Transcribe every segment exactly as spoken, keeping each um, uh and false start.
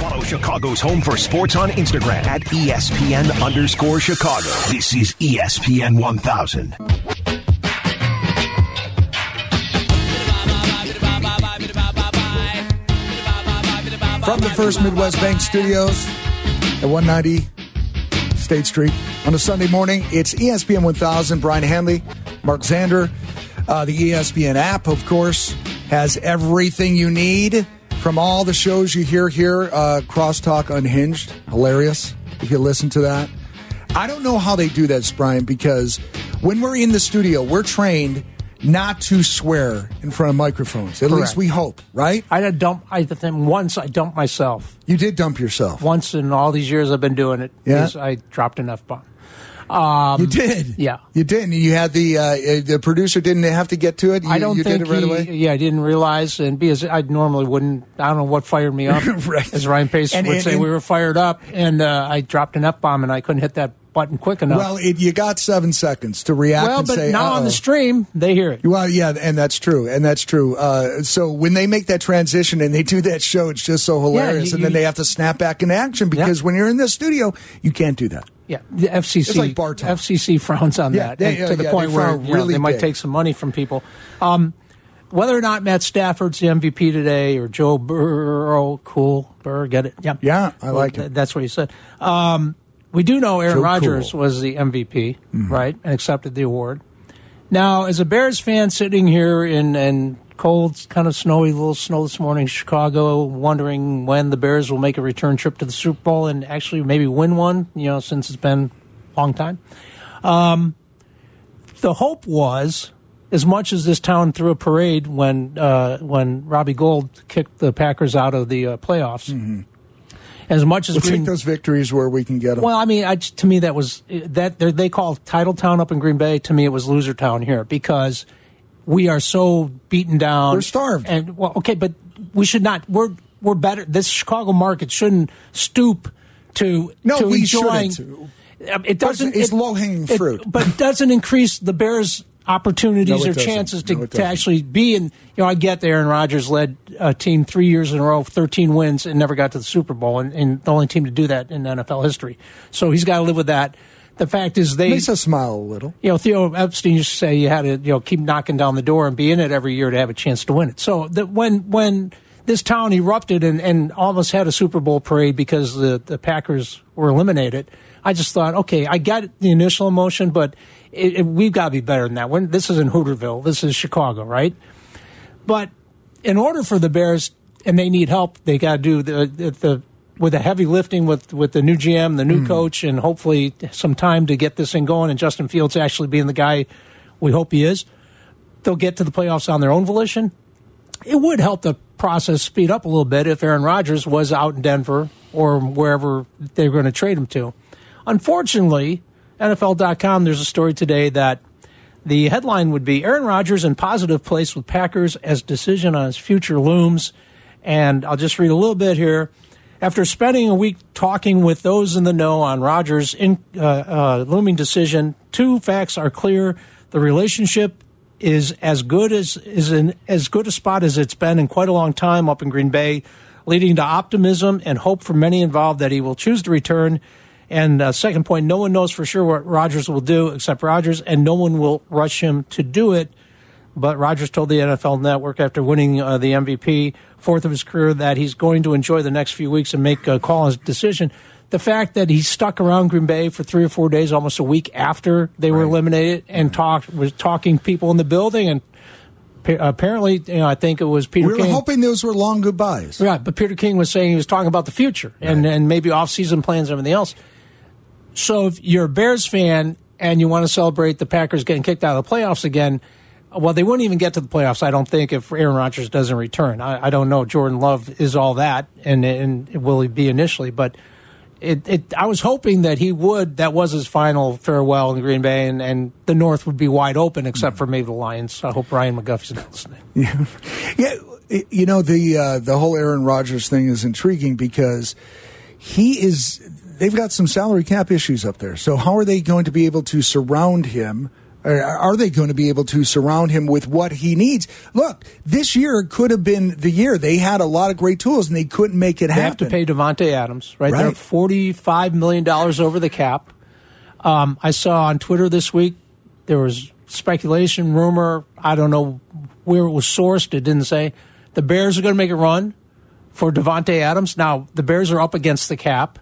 Follow Chicago's home for sports on Instagram at E S P N underscore Chicago. This is E S P N one thousand. From the First Midwest Bank Studios at one ninety State Street on a Sunday morning, it's E S P N one thousand. Brian Hanley, Mark Zander. Uh, the E S P N app, of course, has everything you need from all the shows you hear here. Uh, Crosstalk Unhinged, hilarious if you listen to that. I don't know how they do that, Brian, because when we're in the studio, we're trained not to swear in front of microphones. At Correct. least we hope, right? I had dump. I think once I dumped myself. You did dump yourself Once in all these years I've been doing it. Yeah. I dropped an F-bomb. Um, you did, yeah. You did, and you had the uh, the producer didn't have to get to it. You, I don't you think did it right he, away. Yeah, I didn't realize, and because I normally wouldn't. I don't know what fired me up. Right. As Ryan Pace And- would and- say, and- we were fired up, and uh, I dropped an F-bomb, and I couldn't hit that button quick enough. Well, it, you got seven seconds to react Well, and but say, now uh-oh. on the stream, they hear it. Well, yeah, and that's true, and that's true. Uh, so when they make that transition and they do that show, it's just so hilarious, you- and then you- they have to snap back into action because when you're in the studio, you can't do that. Yeah, the F C C. It's like bar talk. F C C frowns on Yeah, that, they- and yeah, to the yeah, point they where frown you know, really they might big. take some money from people. Um, whether or not Matt Stafford's the M V P today or Joe Burrow, cool, Burr, get it? Yeah, Yeah, I like th- it. That's what he said. Um, we do know Aaron Joe Rodgers Cool. was the M V P, Mm-hmm. right, and accepted the award. Now, as a Bears fan sitting here in, in cold, kind of snowy, little snow this morning in Chicago, wondering when the Bears will make a return trip to the Super Bowl and actually maybe win one, you know, since it's been a long time. Um, the hope was, as much as this town threw a parade when uh, when Robbie Gould kicked the Packers out of the uh, playoffs, Mm-hmm. as much as We'll Green, take those victories where we can get them. well, I mean, I, to me, that was that they're- they call Title Town up in Green Bay. To me, it was Loser Town here because we are so beaten down. We're starved. And well, okay, but we should not. We're we're better. This Chicago market shouldn't stoop to No, to we enjoying. shouldn't. It doesn't. It's it- low-hanging it- fruit. but it doesn't increase the Bears' opportunities No, it or doesn't. chances to, No, it to doesn't. actually be in. You know, I get that Aaron Rodgers led a team three years in a row, thirteen wins, and never got to the Super Bowl, and, and the only team to do that in N F L history. So he's got to live with that. The fact is, they. Makes us smile a little. You know, Theo Epstein used to say you had to, you know, keep knocking down the door and be in it every year to have a chance to win it. So that when when this town erupted and, and almost had a Super Bowl parade because the, the Packers were eliminated, I just thought, okay, I got the initial emotion, but it, it, we've got to be better than that. When this is in Hooterville, this is Chicago, right? But in order for the Bears, and they need help, they got to do the, the the with the heavy lifting with, with the new G M, the new mm. coach, and hopefully some time to get this thing going, and Justin Fields actually being the guy we hope he is. They'll get to the playoffs on their own volition. It would help the process speed up a little bit if Aaron Rodgers was out in Denver or wherever they're going to trade him to. Unfortunately, N F L dot com, there's a story today that the headline would be Aaron Rodgers in positive place with Packers as decision on his future looms. And I'll just read a little bit here. After spending a week talking with those in the know on Rodgers' in, uh, uh, looming decision, two facts are clear. The relationship is as good as is in as good a spot as it's been in quite a long time up in Green Bay, leading to optimism and hope for many involved that he will choose to return. And uh, second point, no one knows for sure what Rodgers will do except Rodgers, and no one will rush him to do it. But Rodgers told the N F L Network after winning uh, the M V P, fourth of his career, that he's going to enjoy the next few weeks and make a call on his decision. The fact that he stuck around Green Bay for three or four days, almost a week after they were right. eliminated, and right. talked was talking people in the building, and apparently, you know, I think it was Peter we were King. hoping those were long goodbyes. Right, but Peter King was saying he was talking about the future and, right. and maybe off-season plans and everything else. So if you're a Bears fan and you want to celebrate the Packers getting kicked out of the playoffs again, well, they wouldn't even get to the playoffs, I don't think, if Aaron Rodgers doesn't return. I, I don't know. Jordan Love is all that, and, and will he be initially? But it, it, I was hoping that he would. That was his final farewell in Green Bay, and, and the North would be wide open, except for maybe the Lions. I hope Ryan McGuffey's not listening. Yeah, yeah. You know, the uh, the whole Aaron Rodgers thing is intriguing because he is. They've got some salary cap issues up there. So how are they going to be able to surround him Are, are they going to be able to surround him with what he needs? Look, this year could have been the year. They had a lot of great tools, and they couldn't make it they happen. They have to pay Davante Adams, right? right. They're forty-five million dollars over the cap. Um, I saw on Twitter this week there was speculation, rumor, I don't know where it was sourced. It didn't say. The Bears are going to make a run for Davante Adams. Now, the Bears are up against the cap.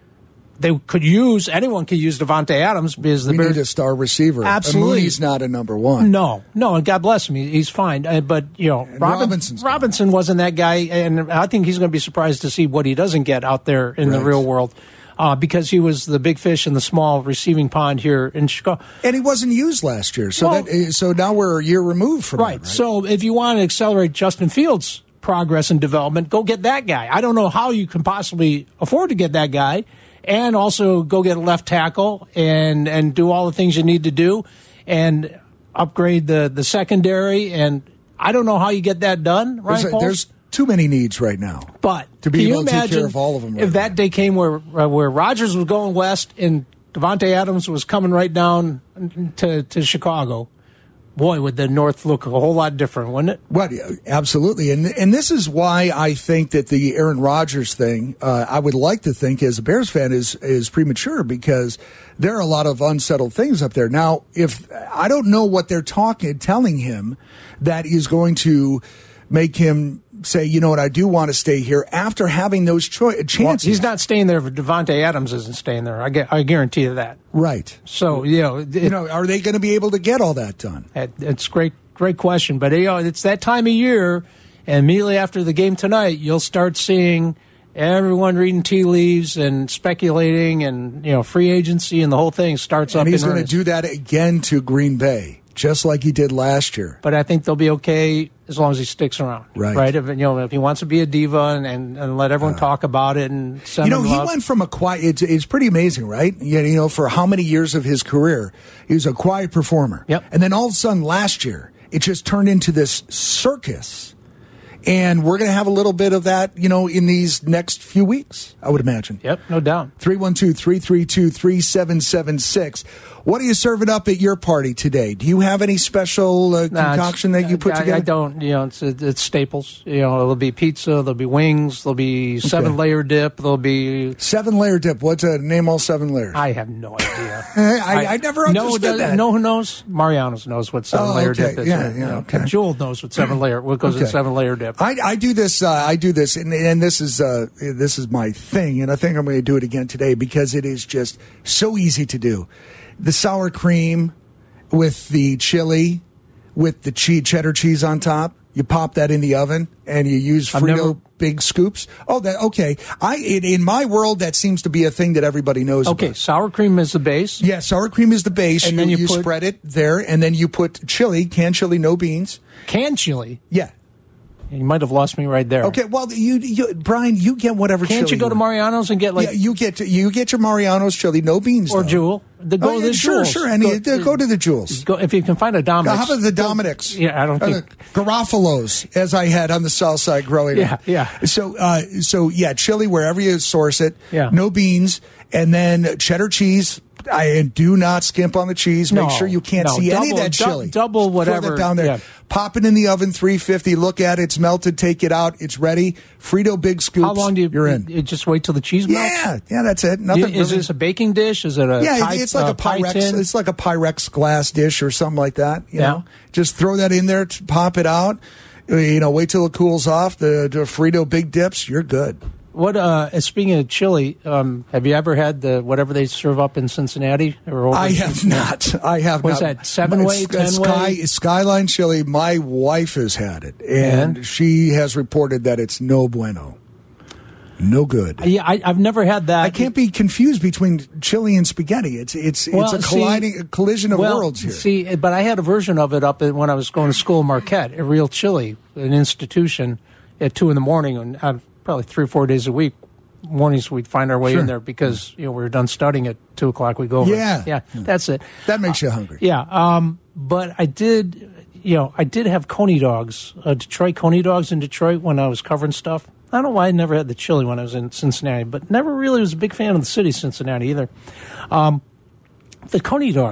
They could use, anyone could use Davante Adams because the we Bears need a star receiver. Absolutely. Mooney's not a number one. No, no, and God bless him. He, he's fine. Uh, but, you know, Robin, Robinson wasn't that guy, and I think he's going to be surprised to see what he doesn't get out there in right. the real world. Uh, because he was the big fish in the small receiving pond here in Chicago. And he wasn't used last year. So well, that so now we're a year removed from right. that. Right. So if you want to accelerate Justin Fields' progress and development, go get that guy. I don't know how you can possibly afford to get that guy. And also go get a left tackle and, and do all the things you need to do and upgrade the, the secondary. And I don't know how you get that done, right? There's, there's too many needs right now. But to be can able you to imagine take care of all of them right if that now. day came where uh, where Rodgers was going west and Davante Adams was coming right down to, to Chicago? Boy, would the North look a whole lot different, wouldn't it? Well, absolutely. And and this is why I think that the Aaron Rodgers thing, uh, I would like to think as a Bears fan, is is premature because there are a lot of unsettled things up there. Now, if I don't know what they're talking, telling him that is going to make him say, you know what, I do want to stay here after having those cho- chances. Well, he's not staying there. Davante Adams isn't staying there. I, get, I guarantee you that. Right. So, you know, it, you know, are they going to be able to get all that done? It, it's great, great question. But you know, it's that time of year, and immediately after the game tonight, you'll start seeing everyone reading tea leaves and speculating, and you know, free agency and the whole thing starts and up. And he's going to do that again to Green Bay, just like he did last year. But I think they'll be okay as long as he sticks around. Right. Right. If, you know, if he wants to be a diva and, and, and let everyone uh, talk about it and send You know, him he love. went from a quiet, it's, it's pretty amazing, right? You know, for how many years of his career, he was a quiet performer. Yep. And then all of a sudden last year, it just turned into this circus. And we're going to have a little bit of that, you know, in these next few weeks, I would imagine. Yep, no doubt. three one two, three three two, three seven seven six. What are you serving up at your party today? Do you have any special uh, nah, concoction that you put I, together? I don't. You know, it's, it's staples. You know, there'll be pizza, there'll be wings, there'll be seven-layer okay. dip, there'll be... Seven-layer dip. What's a name all seven layers? I have no idea. I, I, I never understood no, that. No, who knows? Mariano's knows what seven-layer oh, okay. dip is. Yeah, you yeah, know, okay. Jewel knows what seven-layer, what goes okay. in seven-layer dip. I, I do this, uh, I do this, and, and this is uh, this is my thing, and I think I'm going to do it again today because it is just so easy to do. The sour cream with the chili, with the cheese, cheddar cheese on top. You pop that in the oven, and you use Frito never... big scoops. Oh, that okay. I in, in my world, that seems to be a thing that everybody knows. Okay, about. Sour cream is the base. Yeah, sour cream is the base, and you, then you, you put... spread it there, and then you put chili, canned chili, no beans. Canned chili. Yeah. You might have lost me right there. Okay, well, you, you Brian, you get whatever. Can't chili you go to Mariano's and get like? Yeah, you get you get your Mariano's chili, no beans, or though. Jewel. The, go oh, to yeah, the sure, Jewels. sure. Any, go, go to the Jewels. Go, if you can find a Dominick's. How about the Dominick's? Yeah, I don't or think the Garofalo's, as I had on the South Side growing yeah, up. Yeah, yeah. So, uh, so yeah, chili wherever you source it. Yeah. No beans, and then cheddar cheese. I do not skimp on the cheese. Make no, sure you can't no, see double, any of that du- chili. Double whatever. Throw that down there. Yeah. Pop it in the oven, three fifty. Look at it. It's melted. Take it out. It's ready. Frito big scoops. How long do you? You're in. You just wait till the cheese melts. Yeah, yeah, that's it. Nothing. You, is really. this a baking dish? Is it a? Yeah, pie, it's like uh, a Pyrex. tin? It's like a Pyrex glass dish or something like that. You yeah. know, just throw that in there, pop it out. You know, wait till it cools off. The, the Frito big dips. You're good. What? Uh, speaking of chili, um, have you ever had the whatever they serve up in Cincinnati? Or over I have not. I have What's not. that? Seven way, ten Sky, way? Skyline chili. My wife has had it, and, and she has reported that it's no bueno. No good. Yeah, I, I've never had that. I can't be confused between chili and spaghetti. It's it's well, it's a colliding see, a collision of well, worlds here. See, but I had a version of it up at, when I was going to school in Marquette, a real chili, an institution, at two in the morning, and uh, probably three or four days a week. Mornings we'd find our way sure. in there because you know we were done studying at two o'clock. We go over. Yeah, yeah, that's it. That makes you hungry. Uh, yeah, um, but I did, you know, I did have Coney dogs, uh, Detroit Coney dogs in Detroit when I was covering stuff. I don't know why I never had the chili when I was in Cincinnati, but never really was a big fan of the city of Cincinnati either. Um, the Coney dogs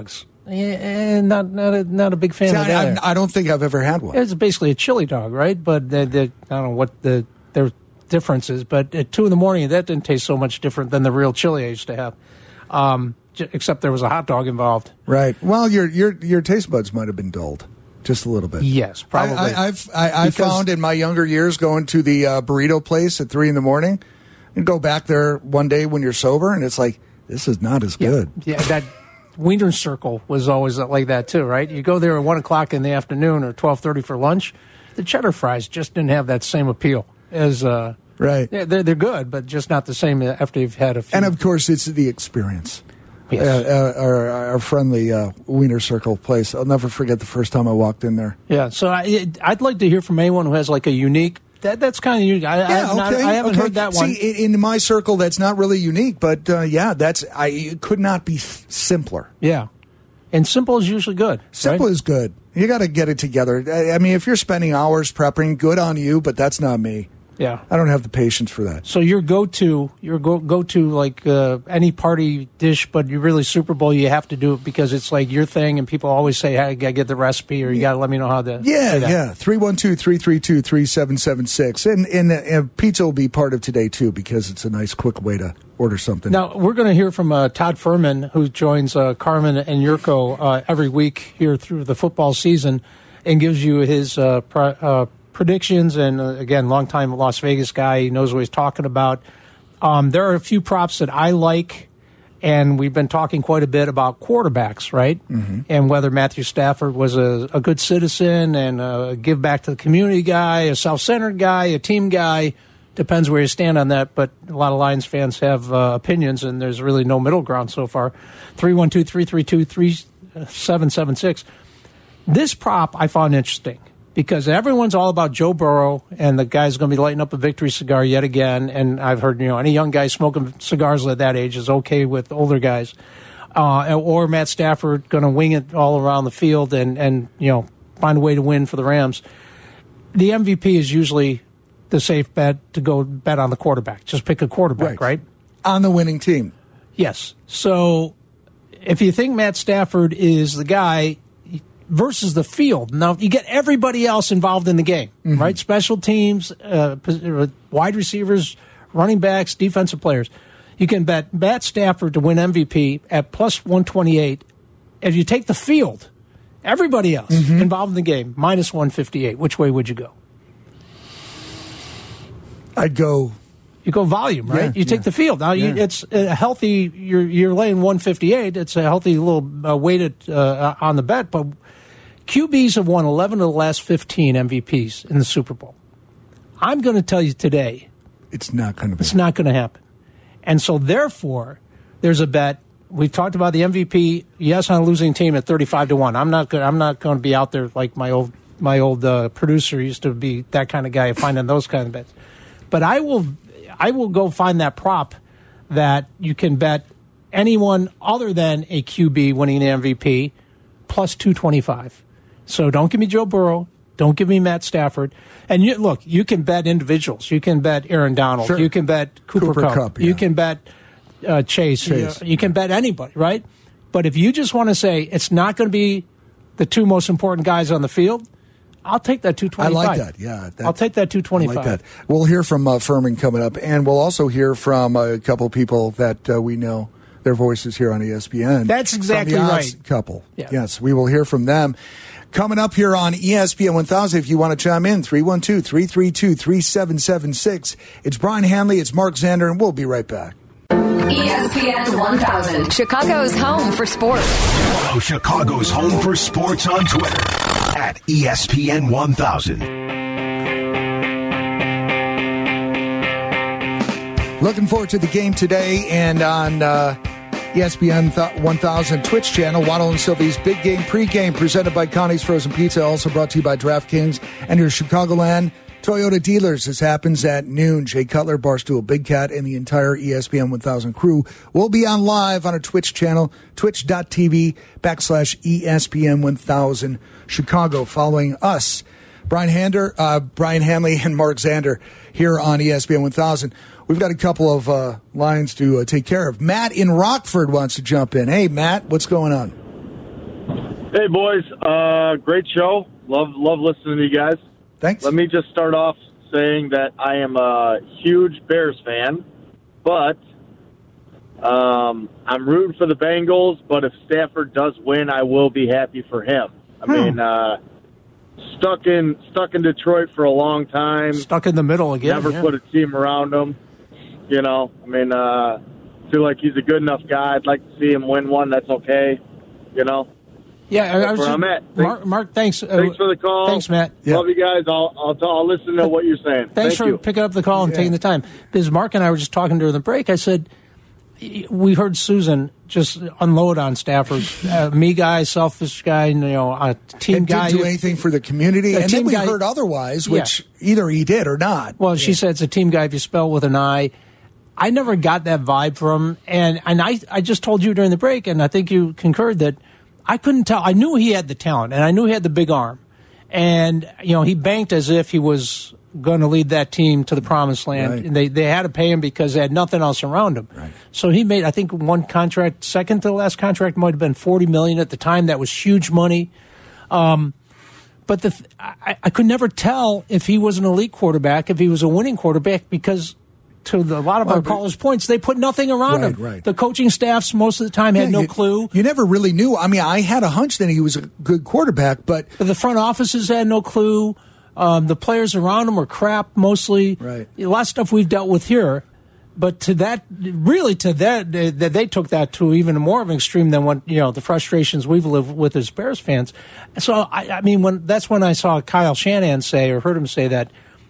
Yeah, not not a, not a big fan See, of that. I, I don't think I've ever had one. It's basically a chili dog, right? But they, they, I don't know what the their difference is. But at two in the morning, that didn't taste so much different than the real chili I used to have. Um, j- except there was a hot dog involved. Right. Well, your your your taste buds might have been dulled just a little bit. Yes, probably. I, I, I've I, I found in my younger years going to the uh, burrito place at three in the morning, and go back there one day when you're sober, and it's like, this is not as yeah, good. Yeah, that Wiener Circle was always like that too, right? You go there at one o'clock in the afternoon or twelve thirty for lunch. The cheddar fries just didn't have that same appeal as. Uh, right. Yeah, they're they're good, but just not the same after you've had a few. And of course, it's the experience. Yes. Uh, uh, our, our friendly uh, Wiener Circle place. I'll never forget the first time I walked in there. Yeah, so I, I'd like to hear from anyone who has like a unique. That that's kind of unique. I, Yeah, I, okay, not, I haven't okay. heard that one. See, in my circle, that's not really unique, but uh, yeah, that's I. It could not be s- simpler. Yeah, and simple is usually good. Simple right? is good. You got to get it together. I, I mean, if you're spending hours prepping, good on you, but that's not me. Yeah, I don't have the patience for that. So your go-to, your go go-to like uh, any party dish, but you really Super Bowl, you have to do it because it's like your thing, and people always say, "Hey, I gotta get the recipe," or "You gotta let me know how to." Yeah, say that. yeah. three one two, three three two, three seven seven six. And, and, and pizza will be part of today, too, because it's a nice, quick way to order something. Now, we're going to hear from uh, Todd Furman, who joins uh, Carmen and Yurko uh, every week here through the football season and gives you his uh, pro- uh, predictions. And, uh, again, longtime Las Vegas guy. He knows what he's talking about. Um, there are a few props that I like, and we've been talking quite a bit about quarterbacks, right? Mm-hmm. And whether Matthew Stafford was a, a good citizen and a give back to the community guy, a self-centered guy, a team guy. Depends where you stand on that, but a lot of Lions fans have uh, opinions, and there's really no middle ground so far. three one two, three three two, three seven seven six. This prop I found interesting because everyone's all about Joe Burrow, and the guy's going to be lighting up a victory cigar yet again. And I've heard, you know, any young guy smoking cigars at that age is okay with older guys. Uh, or Matt Stafford going to wing it all around the field and, and, you know, find a way to win for the Rams. The M V P is usually the safe bet to go bet on the quarterback. Just pick a quarterback, right? right? On the winning team. Yes. So if you think Matt Stafford is the guy versus the field, now you get everybody else involved in the game, mm-hmm. right? Special teams, uh, wide receivers, running backs, defensive players. You can bet Matt Stafford to win M V P at plus one twenty-eight. If you take the field, everybody else mm-hmm. involved in the game, minus one fifty-eight. Which way would you go? I'd go. You go volume, right? Yeah, you take yeah. the field. Now, yeah. you, it's a healthy, you're you're laying one fifty-eight. It's a healthy little uh, weighted uh, on the bet. But Q Bs have won eleven of the last fifteen M V Ps in the Super Bowl. I'm going to tell you today. It's not going to be. It's not going to happen. And so, therefore, there's a bet. We've talked about the M V P, yes, on a losing team at thirty-five to one. I'm not going I'm not going to be out there like my old my old uh, producer used to be, that kind of guy, finding those kind of bets. But I will I will go find that prop that you can bet anyone other than a Q B winning the M V P plus two twenty-five. So don't give me Joe Burrow. Don't give me Matt Stafford. And you, look, you can bet individuals. You can bet Aaron Donald. Sure. You can bet Cooper, Cooper Kupp. Kupp, yeah. You can bet uh, Chase. Chase. You, you can bet anybody, right? But if you just want to say it's not going to be the two most important guys on the field, I'll take that two twenty-five. I like that, yeah. That, I'll take that two twenty-five. I like that. We'll hear from uh, Furman coming up, and we'll also hear from a couple people that uh, we know their voices here on E S P N. That's exactly from the Oz right. couple. Yeah. Yes, we will hear from them. Coming up here on E S P N one thousand, if you want to chime in, three one two, three three two, three seven seven six. It's Brian Hanley, it's Mark Zander, and we'll be right back. E S P N one thousand, Chicago's home for sports. Follow Chicago's home for sports on Twitter at E S P N one thousand. Looking forward to the game today, and on uh, E S P N one thousand Twitch channel, Waddle and Sylvie's Big Game Pregame, presented by Connie's Frozen Pizza, also brought to you by DraftKings and your Chicagoland Toyota dealers. This happens at noon. Jay Cutler, Barstool Big Cat, and the entire E S P N one thousand crew will be on live on our Twitch channel, twitch.tv backslash ESPN one thousand Chicago, following us. Brian Hander, uh, Brian Hanley and Mark Zander here on E S P N one thousand. We've got a couple of uh, lines to uh, take care of. Matt in Rockford wants to jump in. Hey, Matt, what's going on? Hey, boys. Uh, great show. Love love listening to you guys. Thanks. Let me just start off saying that I am a huge Bears fan, but um, I'm rooting for the Bengals. But if Stafford does win, I will be happy for him. I Hmm. mean, uh, stuck in stuck in Detroit for a long time. Stuck in the middle again. Never yeah. put a team around him. You know, I mean, uh, feel like he's a good enough guy. I'd like to see him win one. That's okay. You know. Yeah, I, I was where just, I'm at. Thanks, Mark, Mark, thanks. Uh, thanks for the call. Thanks, Matt. Yeah. Love you guys. I'll, I'll I'll listen to what you're saying. Thanks Thank for you. picking up the call and Yeah. taking the time. Because Mark and I were just talking during the break. I said, we heard Susan just unload on Stafford. Uh, me guy, selfish guy, you know, a team and guy. didn't do anything for the community. A And then team we guy- heard otherwise, which either he did or not. Well, she said it's a team guy if you spell with an I. I never got that vibe from him. And, and I, I just told you during the break, and I think you concurred, that I couldn't tell. I knew he had the talent, and I knew he had the big arm. And, you know, he banked as if he was going to lead that team to the promised land. Right. And they, they had to pay him because they had nothing else around him. Right. So he made, I think, one contract, second to the last contract might have been forty million dollars at the time. That was huge money. Um, but the I, I could never tell if he was an elite quarterback, if he was a winning quarterback, because to the, a lot of Well, our but- callers' points, they put nothing around Right, him. right. The coaching staffs most of the time had Yeah, no you, clue. You never really knew. I mean, I had a hunch that he was a good quarterback, but But the front offices had no clue. Um, the players around him were crap mostly. Right. A lot of stuff we've dealt with here. But to that, really to that, that they, they took that to even more of an extreme than what, you know, the frustrations we've lived with as Bears fans. So, I, I mean, when that's when I saw Kyle Shanahan say, or heard him say that,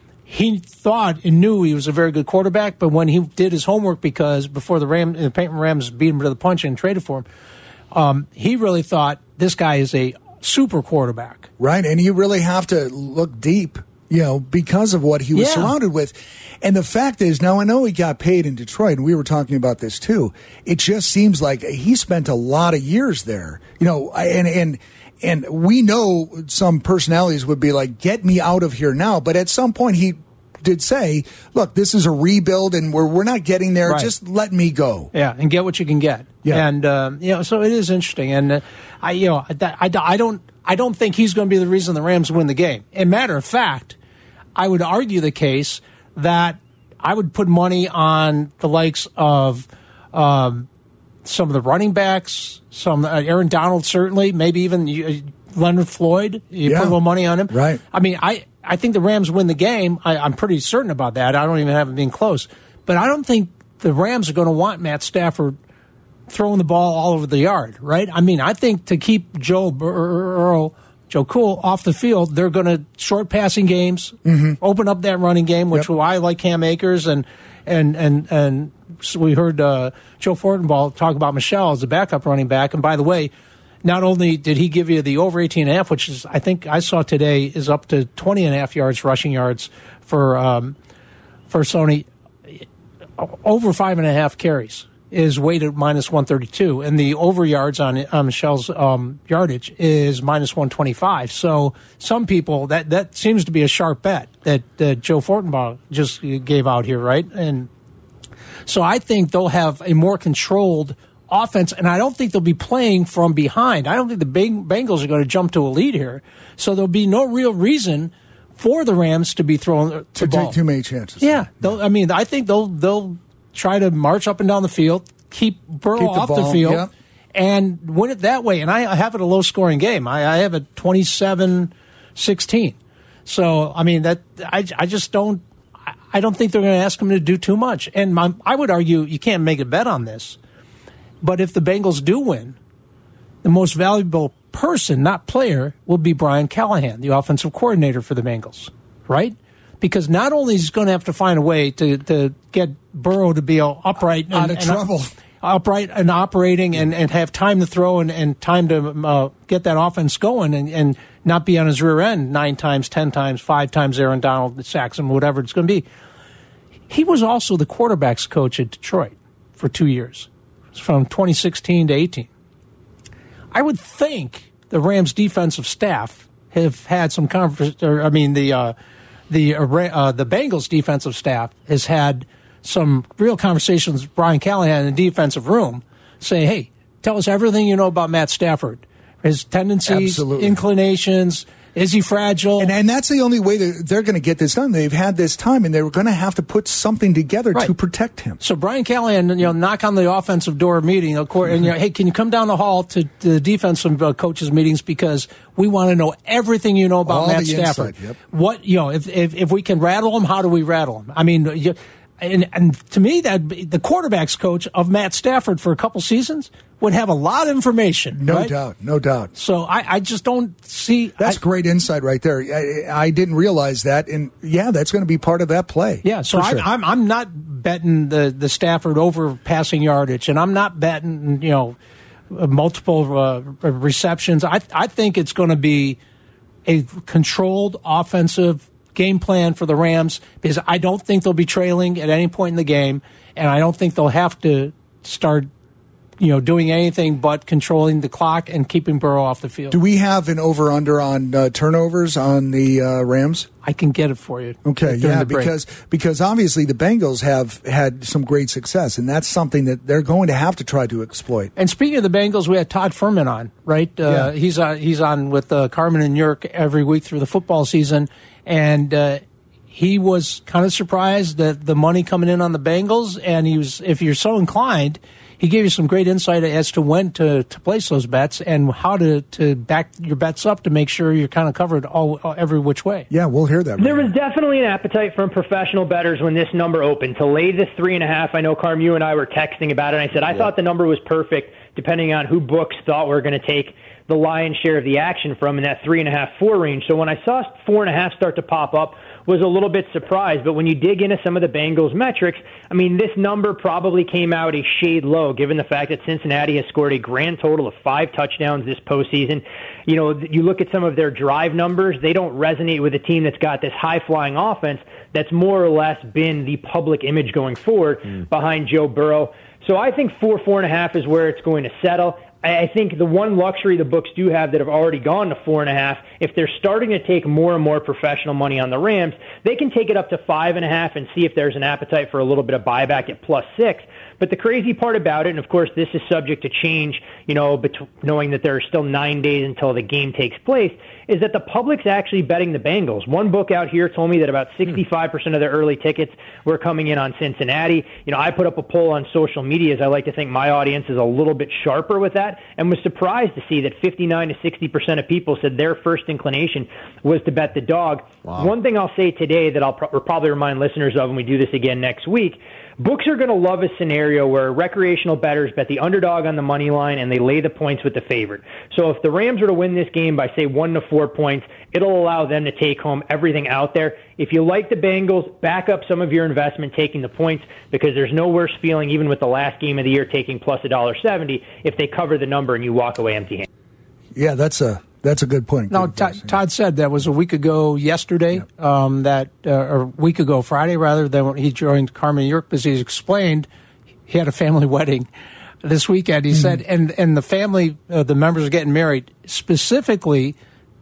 he thought and knew he was a very good quarterback, but when he did his homework, because before the Ram, the Peyton Rams beat him to the punch and traded for him, um, he really thought this guy is a super quarterback. right, and you really have to look deep, you know, because of what he was Yeah. surrounded with. And the fact is, now I know he got paid in Detroit, and we were talking about this too. It just seems like he spent a lot of years there, you know, and and. And we know some personalities would be like, get me out of here now. But at some point, he did say, look, this is a rebuild and we're, we're not getting there. Right. Just let me go. Yeah, and get what you can get. Yeah. And um, you know, so it is interesting. And uh, I, you know, I, I, I don't, I don't think he's going to be the reason the Rams win the game. As a matter of fact, I would argue the case that I would put money on the likes of um, some of the running backs, some uh, Aaron Donald certainly, maybe even uh, Leonard Floyd. You Yeah. put a little money on him, Right. I mean, I, I think the Rams win the game. I, I'm pretty certain about that. I don't even have it being close. But I don't think the Rams are going to want Matt Stafford throwing the ball all over the yard, right? I mean, I think to keep Joe Burrow, Joe Cool off the field, they're going to short passing games, mm-hmm. open up that running game, which Yep. I like Cam Akers and and and and so we heard uh, Joe Fortenbaugh talk about Michelle as a backup running back. And by the way, not only did he give you the over eighteen and a half, which is, I think I saw today, is up to twenty and a half yards rushing yards for um, for Sony, over five and a half carries is weighted minus one thirty-two, and the over yards on, on Michelle's um, yardage is minus one twenty-five. So some people, that, that seems to be a sharp bet that, that Joe Fortenbaugh just gave out here, right? And so I think they'll have a more controlled offense, and I don't think they'll be playing from behind. I don't think the Beng- Bengals are going to jump to a lead here. So there'll be no real reason for the Rams to be throwing the To ball. take too many chances. Yeah, they'll, I mean, I think they'll they'll try to march up and down the field, keep Burrow Keep the off the ball, field, yeah. and win it that way. And I, I have it a low-scoring game. I, I have it twenty-seven sixteen. So, I mean, that I, I just don't I- I don't think they're going to ask them to do too much. And my, I would argue you can't make a bet on this. But if the Bengals do win, the most valuable person, not player, will be Brian Callahan, the offensive coordinator for the Bengals, right? Because not only is he going to have to find a way to, to get Burrow to be upright and, Out of and trouble. upright and operating and, and have time to throw and, and time to uh, get that offense going and, and not be on his rear end nine times, ten times, five times Aaron Donald, Saxon, whatever it's going to be. He was also the quarterback's coach at Detroit for two years, from twenty sixteen to eighteen. I would think the Rams' defensive staff have had some conference. Or, I mean, the uh, the uh, the Bengals' defensive staff has had some real conversations with Brian Callahan in the defensive room, saying, "Hey, tell us everything you know about Matt Stafford. his tendencies, Absolutely. inclinations. Is he fragile? And, and that's the only way that they're going to get this done. They've had this time, and they're going to have to put something together right. to protect him. So Brian Callahan, you know, knock on the offensive door meeting, of course, and you know, hey, can you come down the hall to the defensive uh, coaches meetings because we want to know everything you know about All Matt the Stafford. insight, yep. What you know, if, if if we can rattle him, how do we rattle him? I mean, you, and and to me, that the quarterbacks coach of Matt Stafford for a couple seasons would have a lot of information. No right? doubt, no doubt. So I, I just don't see. That's I, great insight right there. I, I didn't realize that, and yeah, that's going to be part of that play. Yeah, so I, sure. I'm I'm not betting the the Stafford over passing yardage, and I'm not betting you know multiple uh, receptions. I I think it's going to be a controlled offensive game plan for the Rams because I don't think they'll be trailing at any point in the game, and I don't think they'll have to start, you know, doing anything but controlling the clock and keeping Burrow off the field. Do we have an over-under on uh, turnovers on the uh, Rams? I can get it for you. Okay, yeah, because because obviously the Bengals have had some great success, and that's something that they're going to have to try to exploit. And speaking of the Bengals, we had Todd Furman on, right? Uh, Yeah. He's on, he's on with uh, Carmen and Yerk every week through the football season, and uh, he was kind of surprised that the money coming in on the Bengals, and he was, if you're so inclined, he gave you some great insight as to when to, to place those bets and how to, to back your bets up to make sure you're kind of covered all, all every which way. Yeah, we'll hear that. There right was now. definitely an appetite from professional bettors when this number opened to lay this three and a half. I know, Carm, you and I were texting about it, and I said I yeah. thought the number was perfect depending on who books thought we were going to take the lion's share of the action from in that three and a half, four range. So when I saw four and a half start to pop up, was a little bit surprised. But when you dig into some of the Bengals metrics, I mean, this number probably came out a shade low, given the fact that Cincinnati has scored a grand total of five touchdowns this postseason. You know, you look at some of their drive numbers, they don't resonate with a team that's got this high-flying offense that's more or less been the public image going forward mm. behind Joe Burrow. So I think four, four and a half is where it's going to settle. I think the one luxury the books do have that have already gone to four and a half, if they're starting to take more and more professional money on the Rams, they can take it up to five and a half and see if there's an appetite for a little bit of buyback at plus six. But the crazy part about it, and of course this is subject to change, you know, bet- knowing that there are still nine days until the game takes place, is that the public's actually betting the Bengals. One book out here told me that about sixty-five percent of their early tickets were coming in on Cincinnati. You know, I put up a poll on social media, as I like to think my audience is a little bit sharper with that, and was surprised to see that fifty-nine to sixty percent of people said their first inclination was to bet the dog. Wow. One thing I'll say today that I'll pro- probably remind listeners of when we do this again next week, books are going to love a scenario where recreational bettors bet the underdog on the money line and they lay the points with the favorite. So if the Rams were to win this game by, say, one to four points, it'll allow them to take home everything out there. If you like the Bengals, back up some of your investment taking the points, because there's no worse feeling, even with the last game of the year taking plus one dollar seventy, if they cover the number and you walk away empty-handed. Yeah, that's a that's a good point. No, Todd, Todd, Todd said that was a week ago yesterday, yep. um, that uh, or a week ago Friday, rather, than when he joined Carmen York, because he explained he had a family wedding this weekend. He mm-hmm. said, and, and the family, uh, the members are getting married, specifically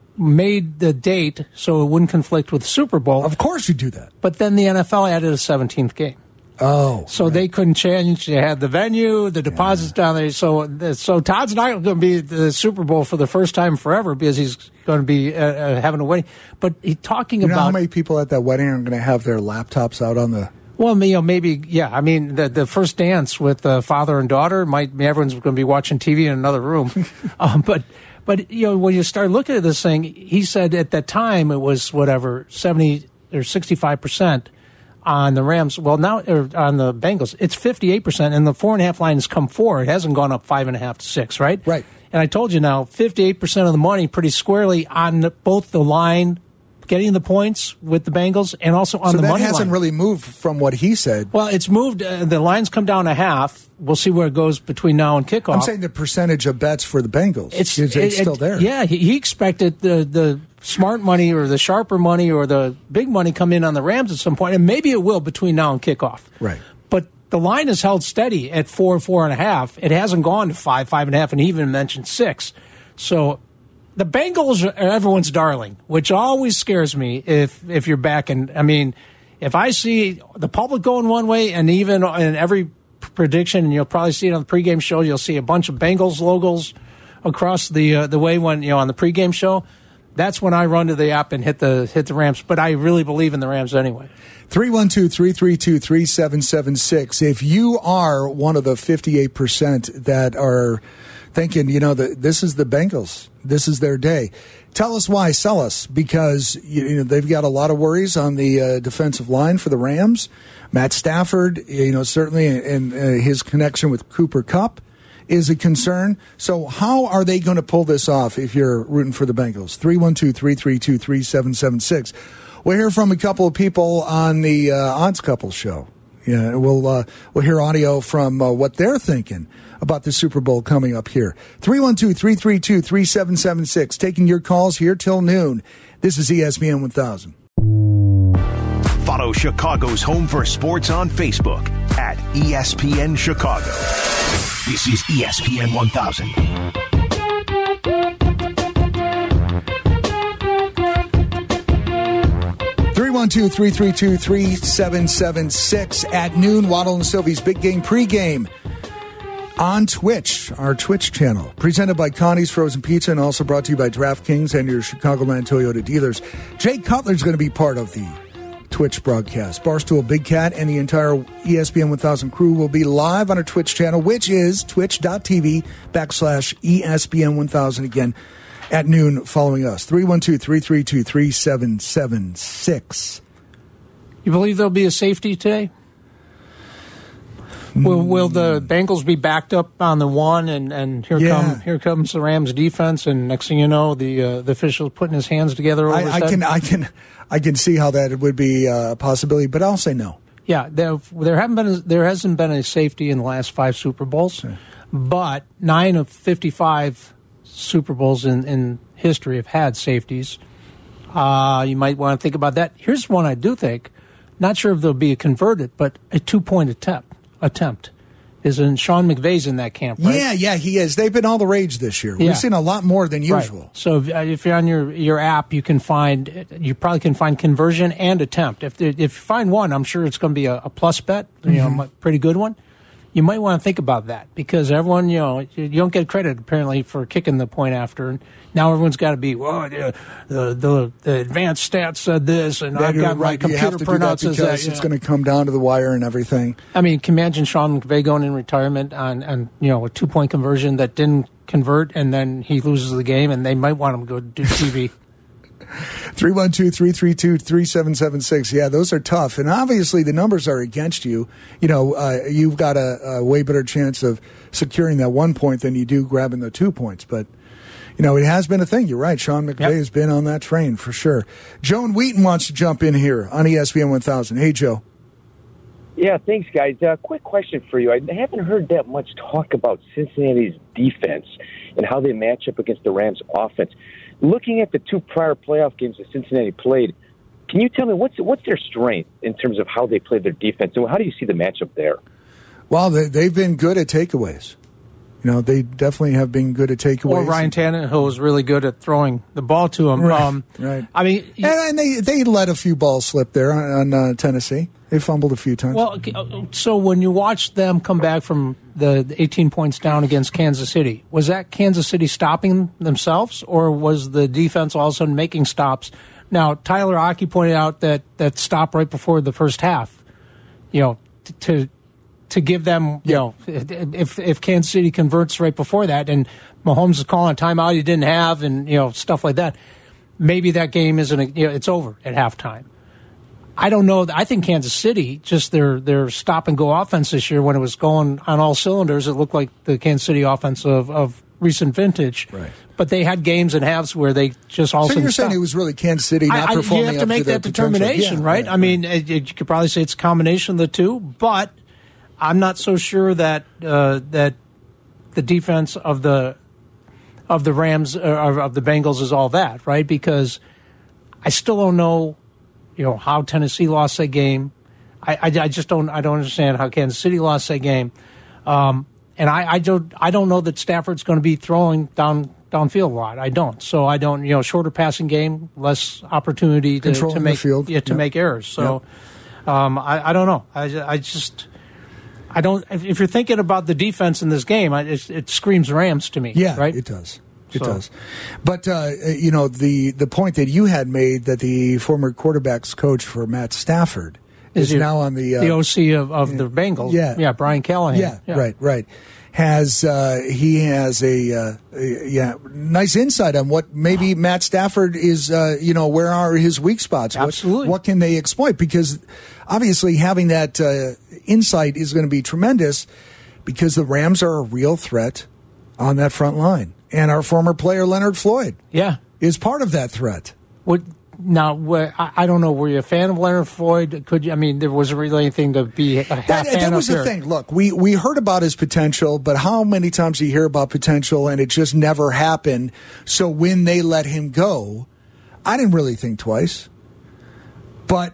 made the date so it wouldn't conflict with the Super Bowl. Of course you do that. But then the N F L added a seventeenth game. Oh, so right. they couldn't change. They had the venue, the deposits yeah. down there. So, so Todd's not going to be at the Super Bowl for the first time forever because he's going to be uh, uh, having a wedding. But he's talking you know about how many people at that wedding are going to have their laptops out on the. Well, you know, maybe, yeah. I mean, the the first dance with the father and daughter might everyone's going to be watching T V in another room, um, but. But, you know, when you start looking at this thing, he said at that time it was whatever, seventy or sixty-five percent on the Rams. Well, now, or on the Bengals, it's fifty-eight percent, and the four and a half line has come four. It hasn't gone up five and a half to six, right? Right. And I told you now, fifty-eight percent of the money pretty squarely on the, both the line, getting the points with the Bengals, and also on so the money line. So that hasn't really moved from what he said. Well, it's moved. Uh, the line's come down a half. We'll see where it goes between now and kickoff. I'm saying the percentage of bets for the Bengals. It's, it's it, still it, there. Yeah, he, he expected the, the smart money or the sharper money or the big money come in on the Rams at some point, and maybe it will between now and kickoff. Right. But the line is held steady at four, four and a half. It hasn't gone to five, five and a half, and he even mentioned six. So the Bengals are everyone's darling, which always scares me if if you're backing. I mean, if I see the public going one way, and even in every prediction, and you'll probably see it on the pregame show, you'll see a bunch of Bengals logos across the uh, the way when you know on the pregame show. That's when I run to the app and hit the hit the Rams. But I really believe in the Rams anyway. three one two, three three two, three seven seven six. If you are one of the fifty-eight percent that are thinking, you know, that this is the Bengals, this is their day, tell us why, sell us, because you know they've got a lot of worries on the uh, defensive line for the Rams. Matt Stafford, you know, certainly, and uh, his connection with Cooper Kupp is a concern. So how are they going to pull this off if you're rooting for the Bengals? three one two, three three two, three seven seven six. We'll hear from a couple of people on the uh, Odds Couple show. Yeah, we'll uh, we'll hear audio from uh, what they're thinking about the Super Bowl coming up here. three one two, three three two, three seven seven six. Taking your calls here till noon. This is E S P N one thousand. Follow Chicago's Home for Sports on Facebook at E S P N Chicago. This is E S P N one thousand. three one two, three three two, three seven seven six. At noon, Waddle and Sylvie's Big Game pregame on Twitch, our Twitch channel. Presented by Connie's Frozen Pizza and also brought to you by DraftKings and your Chicagoland Toyota dealers. Jay Cutler's going to be part of the Twitch broadcast. Barstool Big Cat and the entire E S P N one thousand crew will be live on our Twitch channel, which is twitch.tv backslash ESPN one thousand again at noon following us. three one two, three three two, three seven seven six. You believe there'll be a safety today? Will, will the Bengals be backed up on the one, and, and here Yeah. come here comes the Rams defense, and next thing you know, the uh, the official putting his hands together over I, his I head? can, I can, I can see how that would be a possibility, but I'll say no. Yeah, there there haven't been a, there hasn't been a safety in the last five Super Bowls, Okay. but nine of fifty-five Super Bowls in, in history have had safeties. Uh, you might want to think about that. Here's one I do think. Not sure if they'll be converted, but a two-point attempt. Attempt is in Sean McVay's in that camp, right? Yeah, yeah, he is. They've been all the rage this year. Yeah. We've seen a lot more than usual. Right. So if, uh, if you're on your, your app, you can find you probably can find conversion and attempt. If if you find one, I'm sure it's going to be a, a plus bet, you Mm-hmm. know, a pretty good one. You might want to think about that because everyone, you know, you don't get credit apparently for kicking the point after. And now everyone's got to be, well, the, the the the advanced stats said this, and Yeah, I've you're got my right. You have computer to do that printouts because as that. it's Yeah. going to come down to the wire and everything. I mean, can you imagine Sean McVay going in retirement on, on you know, a two-point conversion that didn't convert, and then he loses the game, and they might want him to go do T V. three one two, three three two, three seven seven six. Yeah, those are tough. And obviously the numbers are against you. You know, uh, you've got a, a way better chance of securing that one point than you do grabbing the two points. But, you know, it has been a thing. You're right. Sean McVay Yep. has been on that train for sure. Joan Wheaton wants to jump in here on E S P N one thousand. Hey, Joe. Yeah, thanks, guys. Uh, quick question for you. I haven't heard that much talk about Cincinnati's defense and how they match up against the Rams' offense. Looking at the two prior playoff games that Cincinnati played, can you tell me what's what's their strength in terms of how they play their defense? And how do you see the matchup there? Well, they, they've been good at takeaways. You know, they definitely have been good at takeaways. Or Ryan Tannehill was really good at throwing the ball to him. Right, Um, right. I mean, you- And, and they, they let a few balls slip there on, on uh, Tennessee. They fumbled a few times. well, okay, uh, so when you watch them come back from the the eighteen points down against Kansas City, was that Kansas City stopping themselves, or was the defense all of a sudden making stops? Now, Tyler Aki pointed out that that stop right before the first half, you know, t- to to give them, you know, if if Kansas City converts right before that, and Mahomes is calling a timeout he didn't have, and you know stuff like that, maybe that game isn't, you know, it's over at halftime. I don't know. I think Kansas City, just their their stop and go offense this year, when it was going on all cylinders, it looked like the Kansas City offense of, of recent vintage. Right. But they had games and halves where they just all of so a sudden you're saying stopped. it was really Kansas City not I, I, performing you have to up make their that potential. determination, Yeah, right? I mean, it, it, you could probably say it's a combination of the two, but I'm not so sure that uh, that the defense of the of the Rams uh, of the Bengals is all that, right? Because I still don't know, you know, how Tennessee lost that game. I, I, I just don't I don't understand how Kansas City lost that game, um, and I, I don't I don't know that Stafford's going to be throwing down downfield a lot. I don't. So I don't. You know, shorter passing game, less opportunity to, Controlling to the make field. Yeah, to Yep. make errors. So um, I, I don't know. I, I just I don't. If you're thinking about the defense in this game, it, it screams Rams to me. Yeah, right? It does. It so. does. But, uh, you know, the, the point that you had made that the former quarterback's coach for Matt Stafford is, is now on the... Uh, the O C of, of the Bengals. Yeah. Yeah, Brian Callahan. Yeah, yeah. right, right. Has uh, he has a, uh, a yeah nice insight on what maybe Matt Stafford is, uh, you know, where are his weak spots? Absolutely. What, what can they exploit? Because obviously having that uh, insight is going to be tremendous because the Rams are a real threat on that front line. And our former player, Leonard Floyd, yeah, is part of that threat. What, now, where, I, I don't know, were you a fan of Leonard Floyd? Could you, I mean, there wasn't really anything to be a half that, fan that was of the there. thing. Look, we, we heard about his potential, but how many times do you hear about potential and it just never happened? So when they let him go, I didn't really think twice. But,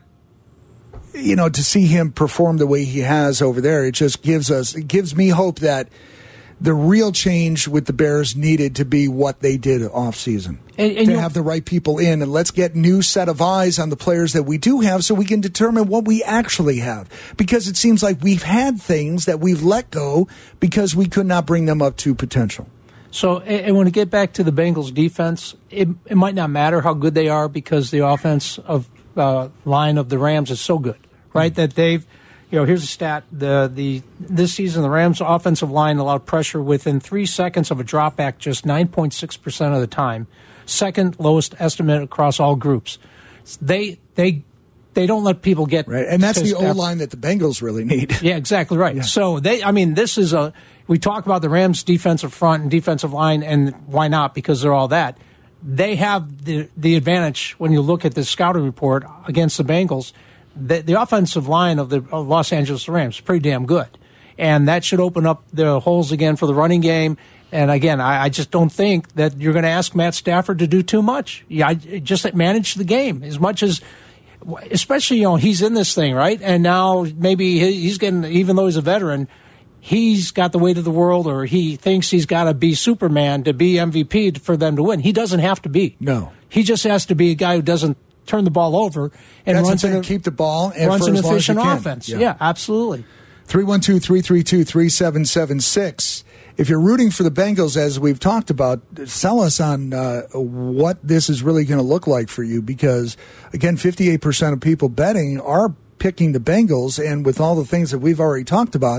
you know, to see him perform the way he has over there, it just gives us, it gives me hope that the real change with the Bears needed to be what they did off season. And, and to have the right people in, and let's get new set of eyes on the players that we do have so we can determine what we actually have. Because it seems like we've had things that we've let go because we could not bring them up to potential. So, and when we get back to the Bengals defense, it, it might not matter how good they are because the offense of uh, line of the Rams is so good, right? Mm-hmm. That they've, you know, here's a stat: the the this season the Rams' offensive line allowed pressure within three seconds of a drop back just nine point six percent of the time, second lowest estimate across all groups. They they they don't let people get right, and that's the O line that the Bengals really need. Yeah, exactly right. Yeah. So they, I mean, this is a we talk about the Rams' defensive front and defensive line, and why not? Because they're all that. They have the the advantage when you look at the scouting report against the Bengals. The, the offensive line of the of Los Angeles Rams is pretty damn good. And that should open up the holes again for the running game. And again, I, I just don't think that you're going to ask Matt Stafford to do too much. Yeah, I, just manage the game as much as, especially, you know, he's in this thing, right? And now maybe he's getting, even though he's a veteran, he's got the weight of the world, or he thinks he's got to be Superman to be M V P for them to win. He doesn't have to be. No. He just has to be a guy who doesn't turn the ball over and That's runs an, an, keep the ball and runs for an as long as efficient you can. offense. Yeah, yeah absolutely. three one two, three three two, three seven seven six. If you're rooting for the Bengals, as we've talked about, sell us on uh, what this is really going to look like for you because, again, fifty-eight percent of people betting are picking the Bengals, and with all the things that we've already talked about,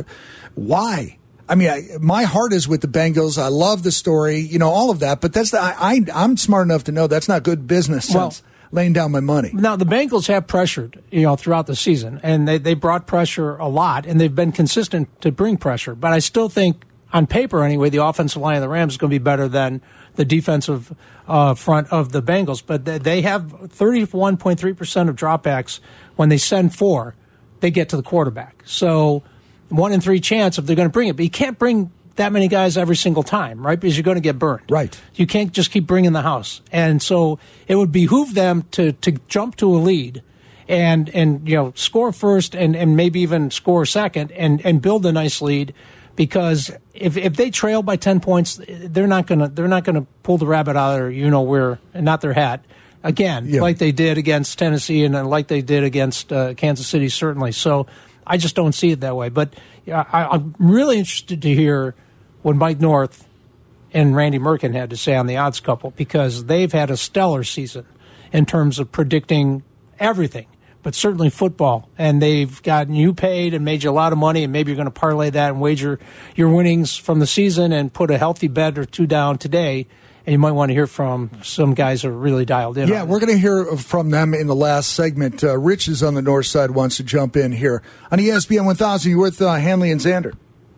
why? I mean, I, my heart is with the Bengals. I love the story, you know, all of that, but that's the, I, I, I'm smart enough to know that's not good business sense. Well, laying down my money. Now, the Bengals have pressured, you know, throughout the season, and they, they brought pressure a lot, and they've been consistent to bring pressure. But I still think, on paper anyway, the offensive line of the Rams is going to be better than the defensive uh, front of the Bengals. But they, they have thirty-one point three percent of dropbacks. When they send four, they get to the quarterback. So one in three chance if they're going to bring it. But you can't bring that many guys every single time, right? Because you're going to get burned. Right. You can't just keep bringing the house. And so it would behoove them to, to jump to a lead and, and you know, score first and, and maybe even score second and, and build a nice lead. Because if if they trail by ten points, they're not gonna they're not gonna pull the rabbit out of their you know where not their hat again, yeah. like they did against Tennessee and like they did against uh, Kansas City certainly. So I just don't see it that way. But yeah, I, I'm really interested to hear what Mike North and Randy Merkin had to say on the Odds Couple because they've had a stellar season in terms of predicting everything. But certainly football, and they've gotten you paid and made you a lot of money, and maybe you're going to parlay that and wager your winnings from the season and put a healthy bet or two down today, and you might want to hear from some guys who are really dialed in. Yeah, we're going to hear from them in the last segment. Uh, Rich is on the north side, wants to jump in here. On E S P N one thousand, you're with uh, Hanley and Xander.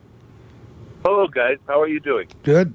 Hello, guys. How are you doing? Good.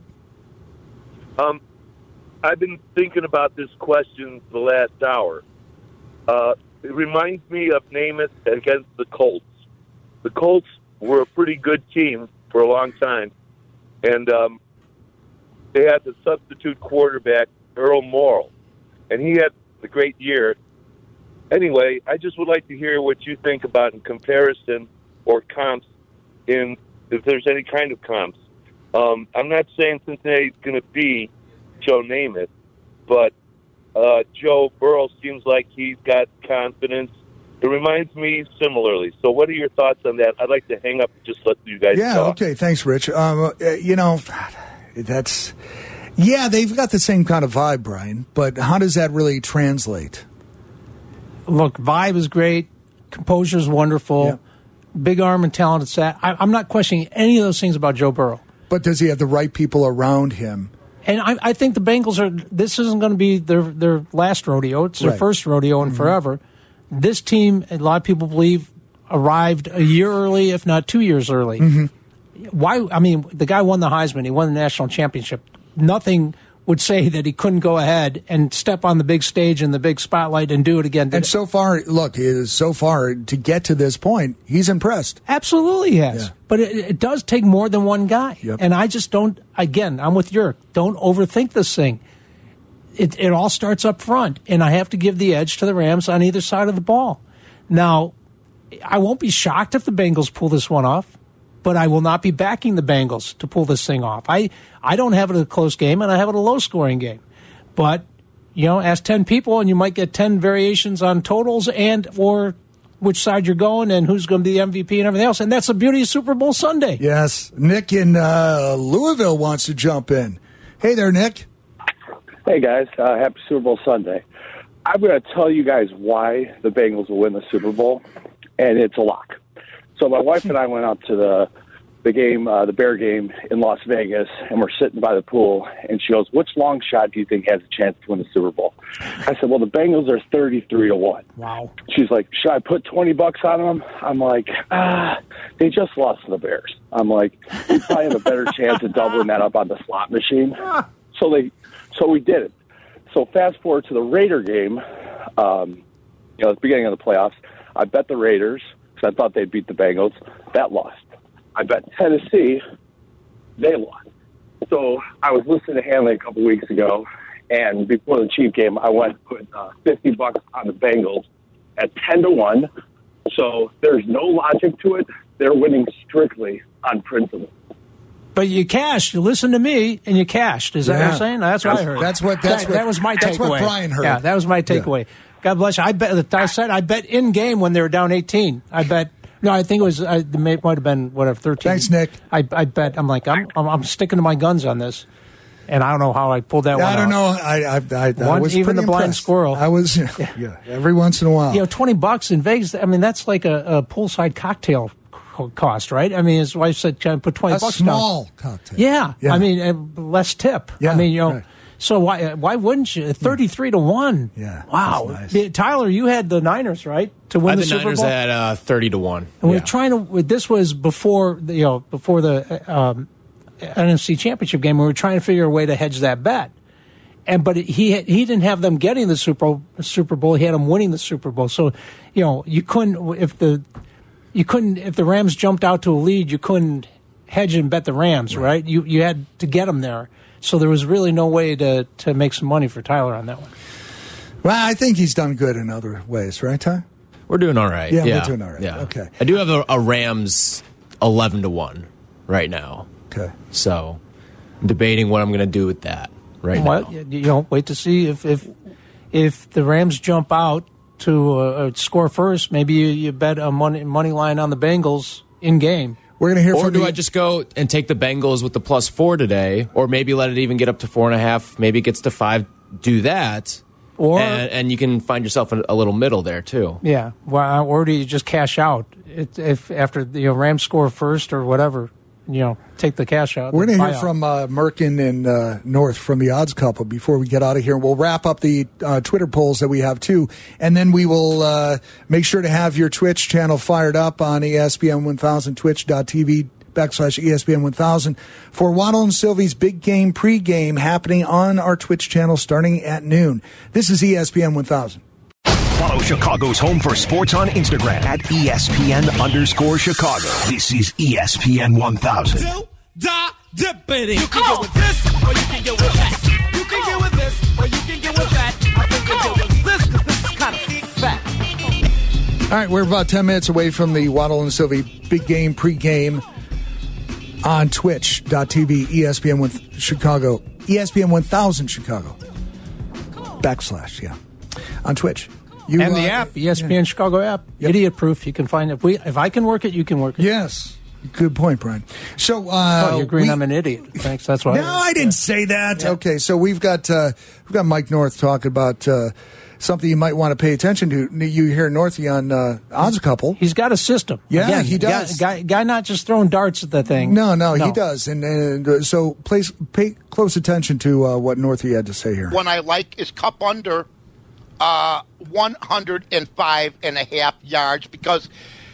Um, I've been thinking about this question the last hour. Uh, It reminds me of Namath against the Colts. The Colts were a pretty good team for a long time, and um, they had the substitute quarterback, Earl Morrall, and he had a great year. Anyway, I just would like to hear what you think about in comparison or comps, in if there's any kind of comps. Um, I'm not saying Cincinnati's going to be Joe Namath, but Uh, Joe Burrow seems like he's got confidence It reminds me similarly. So what are your thoughts on that? I'd like to hang up and just let you guys Yeah, talk. okay. Thanks, Rich. Um, uh, you know, that's, yeah, they've got the same kind of vibe, Brian, but how does that really translate? Look, vibe is great. Composure is wonderful. Yeah. Big arm and talented set. I, I'm not questioning any of those things about Joe Burrow. But does he have the right people around him? And I, I think the Bengals are, this isn't going to be their, their last rodeo. It's their Right. first rodeo in Mm-hmm. forever. This team, a lot of people believe, arrived a year early, if not two years early. Mm-hmm. Why? I mean, the guy won the Heisman. He won the national championship. Nothing would say that he couldn't go ahead and step on the big stage in the big spotlight and do it again. And so far, look, he is so far to get to this point, he's impressed. Absolutely he has. Yeah. But it, it does take more than one guy. Yep. And I just don't, again, I'm with Yerk. Don't overthink this thing. It, it all starts up front, and I have to give the edge to the Rams on either side of the ball. Now, I won't be shocked if the Bengals pull this one off, but I will not be backing the Bengals to pull this thing off. I, I don't have it a close game, and I have it a low-scoring game. But, you know, ask ten people, and you might get ten variations on totals and or which side you're going and who's going to be the M V P and everything else. And that's the beauty of Super Bowl Sunday. Yes. Nick in uh, Louisville wants to jump in. Hey there, Nick. Hey, guys. Uh, happy Super Bowl Sunday. I'm going to tell you guys why the Bengals will win the Super Bowl, and it's a lock. So my wife and I went out to the the game, uh, the Bear game in Las Vegas, and we're sitting by the pool, and she goes, which long shot do you think has a chance to win the Super Bowl? I said, well, the Bengals are thirty-three to one. Wow. She's like, should I put twenty bucks on them? I'm like, ah, they just lost to the Bears. I'm like, we probably have a better chance of doubling that up on the slot machine. So they, so we did it. So fast forward to the Raider game, um, you know, at the beginning of the playoffs, I bet the Raiders because I thought they'd beat the Bengals. That lost. I bet Tennessee, they lost. So I was listening to Hanley a couple weeks ago, and before the Chief game, I went and put uh, fifty bucks on the Bengals at ten to one. So there's no logic to it. They're winning strictly on principle. But you cashed. You listened to me, and you cashed. Is that Yeah. what you're saying? That's what I heard. That's what- that's that, what- that was my that's takeaway. what Brian heard. Yeah, that was my takeaway. God bless you. I bet. I said I bet in game when they were down eighteen. I bet. No, I think it was. I, it may, might have been whatever thirteen. Thanks, Nick. I, I bet. I'm like I'm, I'm. I'm sticking to my guns on this, and I don't know how I pulled that one. I don't out. know. I, I, I, I One- was even pretty the blind impressed. squirrel. I was, yeah, every once in a while. You know, twenty bucks in Vegas. I mean, that's like a, a poolside cocktail co- cost, right? I mean, his wife said, "Can I put twenty a bucks small down?" cocktail. Yeah. Yeah. I mean, uh, less tip. Yeah, I mean, you know. right. So why why wouldn't you? Thirty-three to one. Yeah, Wow. that's nice. Tyler, you had the Niners, right, to win I had the, the Super Niners Bowl. at uh, thirty to one. And we Yeah. we're trying to. This was before the, you know before the um, N F C Championship game. We were trying to figure a way to hedge that bet. And but he had, he didn't have them getting the Super Super Bowl. He had them winning the Super Bowl. So, you know, you couldn't if the you couldn't if the Rams jumped out to a lead, you couldn't hedge and bet the Rams, right? right? You you had to get them there. So there was really no way to to make some money for Tyler on that one. Well, I think he's done good in other ways, right, Ty? We're doing all right. Yeah, Yeah, we're doing all right. Yeah. Okay. I do have a, a Rams eleven to one right now. Okay. So I'm debating what I'm going to do with that right Well, now. you know, wait to see if if if the Rams jump out to uh, score first. Maybe you, you bet a money money line on the Bengals in game. We're going to hear Or from do the, I just go and take the Bengals with the plus four today, or maybe let it even get up to four and a half? Maybe it gets to five. Do that, Or and, and you can find yourself a, a little middle there too. yeah, well, or do you just cash out it, if after the you know, Rams score first or whatever? You know, take the cash out. We're going to hear buy out. from uh, Merkin and uh, North from the Odds Couple before we get out of here. We'll wrap up the uh, Twitter polls that we have, too. And then we will uh, make sure to have your Twitch channel fired up on E S P N one thousand, twitch.tv backslash ESPN one thousand for Waddle and Sylvie's big game pregame happening on our Twitch channel starting at noon. This is E S P N one thousand. Follow Chicago's Home for Sports on Instagram at E S P N underscore Chicago. This is E S P N one thousand. Do, da, dippity. You can get with this, or you can get with that. You can get with this, or you can get with that. I think you get with this, because this is kind of fat. All right, we're about ten minutes away from the Waddle and Sylvie big game pregame on twitch.tv, E S P N one Chicago, E S P N one thousand Chicago. Backslash, yeah. On Twitch. You, and the uh, app, E S P N yeah. Chicago app, yep. idiot proof. You can find it. If, we, if I can work it, you can work it. Yes. Good point, Brian. So, uh, oh, you're agreeing we, I'm an idiot. Thanks. That's why. No, I, I didn't say that. Yeah. Okay, so we've got uh, we've got Mike North talking about uh, something you might want to pay attention to. You hear Northy on uh, Odds Couple. He's got a system. Yeah, Again, he does. Guy, guy, guy not just throwing darts at the thing. No, no, no. he does. And, and uh, so place, pay close attention to uh, what Northy had to say here. One I like is Cup under uh, one hundred five and a half yards because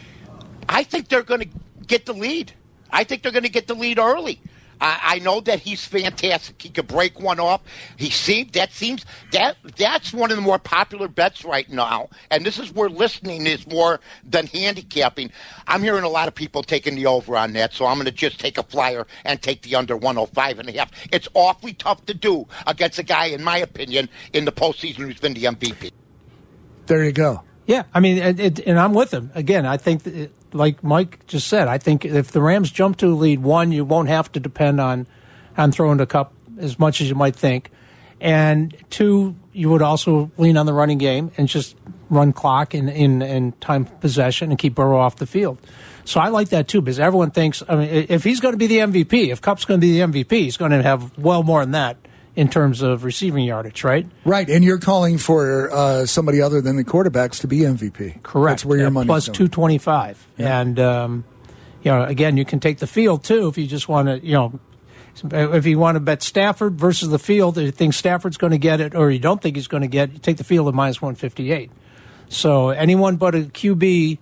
I think they're going to get the lead. I think they're going to get the lead early. I, I know that he's fantastic. He could break one off. He seems that seems that that's one of the more popular bets right now. And this is where listening is more than handicapping. I'm hearing a lot of people taking the over on that, so I'm going to just take a flyer and take the under one oh five and a half. It's awfully tough to do against a guy, in my opinion, in the postseason who's been the M V P. There you go. Yeah, I mean, it, it, and I'm with him. Again, I think, that it, like Mike just said, I think if the Rams jump to a lead, one, you won't have to depend on, on throwing the cup as much as you might think. And two, you would also lean on the running game and just run clock in, in, in time possession and keep Burrow off the field. So I like that too, because everyone thinks, I mean, if he's going to be the M V P, if Kupp's going to be the M V P, he's going to have well more than that in terms of receiving yardage, right? Right, and you're calling for uh, somebody other than the quarterbacks to be M V P. Correct. That's where your money's plus going. two twenty-five. Yeah. And, um, you know, again, you can take the field, too, if you just want to, you know, if you want to bet Stafford versus the field, if you think Stafford's going to get it or you don't think he's going to get it, you take the field at minus one fifty-eight. So anyone but a Q B,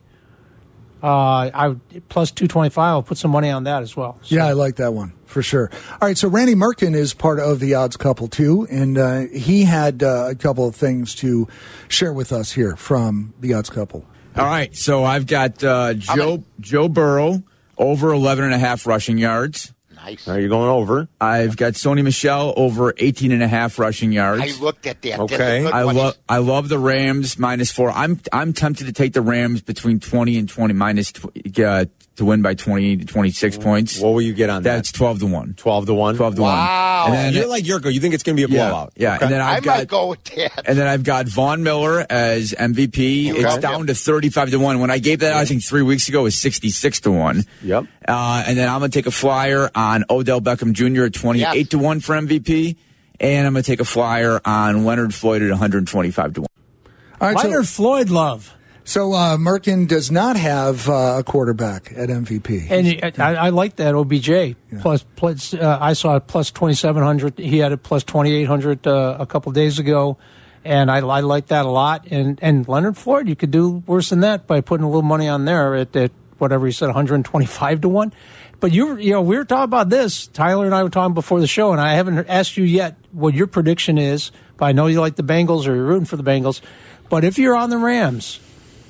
uh, I plus two twenty-five, I'll put some money on that as well. So. Yeah, I like that one. For sure. All right, so Randy Merkin is part of the Odds Couple, too, and uh, he had uh, a couple of things to share with us here from the Odds Couple. All right, so I've got uh, Joe Joe Burrow over eleven and a half rushing yards. Nice. Are you going over? I've got Sony Michel over eighteen and a half rushing yards. I looked at that. Okay. I love I love the Rams minus four. I'm I'm tempted to take the Rams between twenty and twenty minus tw- uh, to win by twenty to twenty-six points. What will you get on that? That's twelve to one. twelve to one? twelve to wow. one. Wow. And then, You're like Yurko. You think it's going to be a yeah, blowout. Yeah. Okay. And then I've I got, might go with that. And then I've got Von Miller as M V P. Okay. It's down to thirty-five to one. When I gave that, I think three weeks ago, it was sixty-six to one. Yep. Uh, and then I'm going to take a flyer on Odell Beckham Junior at twenty-eight yes. to one for M V P. And I'm going to take a flyer on Leonard Floyd at one hundred twenty-five to one. All right, Leonard so, Floyd love. So uh, Merkin does not have uh, a quarterback at M V P. And he, I, I like that O B J. Yeah. Plus, plus uh, I saw it plus twenty-seven hundred. He had it plus twenty-eight hundred uh, a couple days ago. And I, I like that a lot. And and Leonard Floyd, you could do worse than that by putting a little money on there at, at whatever he said, one hundred twenty-five to one. But you you know, we were talking about this. Tyler and I were talking before the show, and I haven't asked you yet what your prediction is. But I know you like the Bengals or you're rooting for the Bengals. But if you're on the Rams,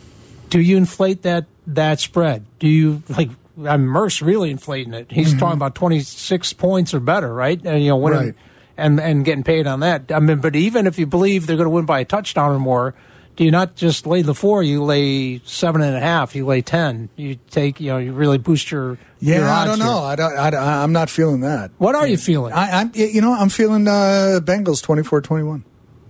do you inflate that that spread? Do you, like, I'm Merce really inflating it. He's mm-hmm. talking about twenty-six points or better, right? And, you know, winning, right. and and getting paid on that. I mean, but even if you believe they're going to win by a touchdown or more, do you not just lay the four? You lay seven and a half. You lay ten. You take, you know, you really boost your. Yeah, your I odds don't know. here. I don't. I, I'm not feeling that. What are you feeling? I, I'm. You know, I'm feeling uh, Bengals twenty-four twenty-one.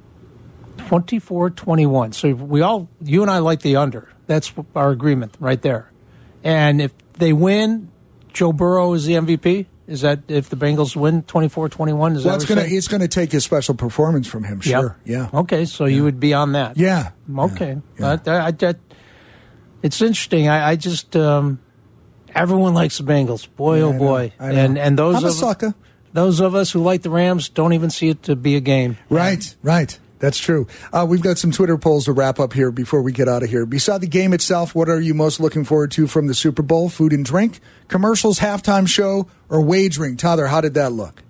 twenty-four twenty-one. So we all, you and I like the under. That's our agreement right there. And if they win, Joe Burrow is the M V P? Is that if the Bengals win twenty-four twenty-one? Is well, that it's going to it's going to take a special performance from him, sure. Yep. Yeah. Okay, so yeah. you would be on that. Yeah. Okay. Yeah. I, I, I, it's interesting. I, I just, um, everyone likes the Bengals. Boy, yeah, oh I boy. know, I know. And and those I'm a of, sucker. Those of us who like the Rams don't even see it to be a game. Right, right. That's true. Uh, we've got some Twitter polls to wrap up here before we get out of here. Beside the game itself, what are you most looking forward to from the Super Bowl? Food and drink, commercials, halftime show, or wagering? Tyler, how did that look?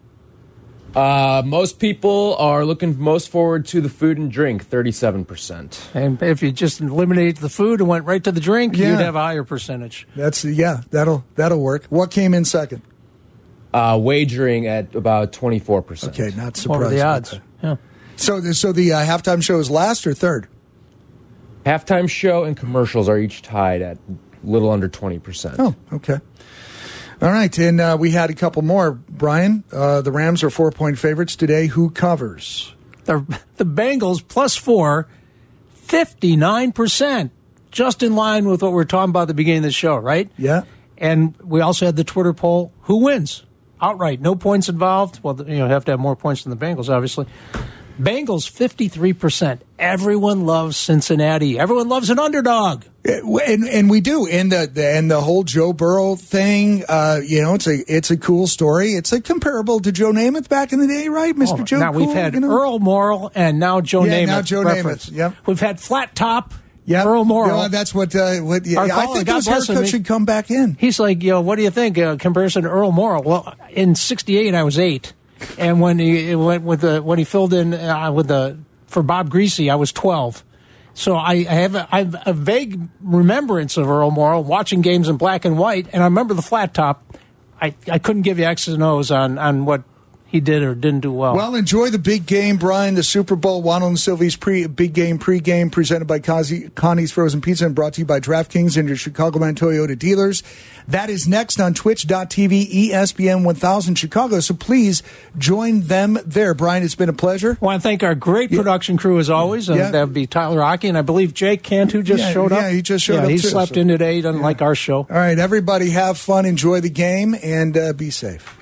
Uh, most people are looking most forward to the food and drink, thirty-seven percent. And if you just eliminated the food and went right to the drink, yeah. you'd have a higher percentage. That's yeah, that'll that'll work. What came in second? Uh, wagering at about twenty-four percent. Okay, not surprised. What were the odds? Yeah. So, the, so the uh, halftime show is last or third? Halftime show and commercials are each tied at a little under twenty percent. Oh, okay. All right, and uh, we had a couple more. Brian, uh, the Rams are four-point favorites today. Who covers? The, the Bengals plus four, fifty-nine percent. Just in line with what we were talking about at the beginning of the show, right? Yeah. And we also had the Twitter poll, who wins? Outright, no points involved. Well, you know, have to have more points than the Bengals, obviously. Bengals, fifty-three percent. Everyone loves Cincinnati. Everyone loves an underdog. And and we do. And the, the and the whole Joe Burrow thing, uh, you know, it's a it's a cool story. It's like comparable to Joe Namath back in the day, right, Mister Oh, Joe? now Cool, we've had you know? Earl Morrall and now Joe Yeah, Namath. now Joe reference. Namath, yep. We've had Flat Top. Yeah, Earl Morrall. You know, that's what. Uh, what yeah, Our I caller, think God those bless him, haircuts he- should come back in. He's like, yo, what do you think? Uh, comparison to Earl Morrall. Well, in sixty-eight, I was eight, and when he went with the when he filled in uh, with the for Bob Greasy, I was twelve. So I, I have a, I have a vague remembrance of Earl Morrall watching games in black and white, and I remember the flat top. I, I couldn't give you X's and O's on on what he did or didn't do well. Well, enjoy the big game, Brian. The Super Bowl, Waddle and Sylvie's pre big game pregame presented by Kazi, Connie's Frozen Pizza and brought to you by DraftKings and your Chicagoland Toyota dealers. That is next on twitch dot t v E S P N one thousand Chicago. So please join them there. Brian, it's been a pleasure. I want to thank our great production crew as always. Uh, Yeah. That would be Tyler Aki, and I believe Jake Cantu just Yeah, showed up. yeah, he just showed yeah, up He too, slept so- in today. He doesn't like our show. All right, everybody have fun, enjoy the game, and uh, be safe.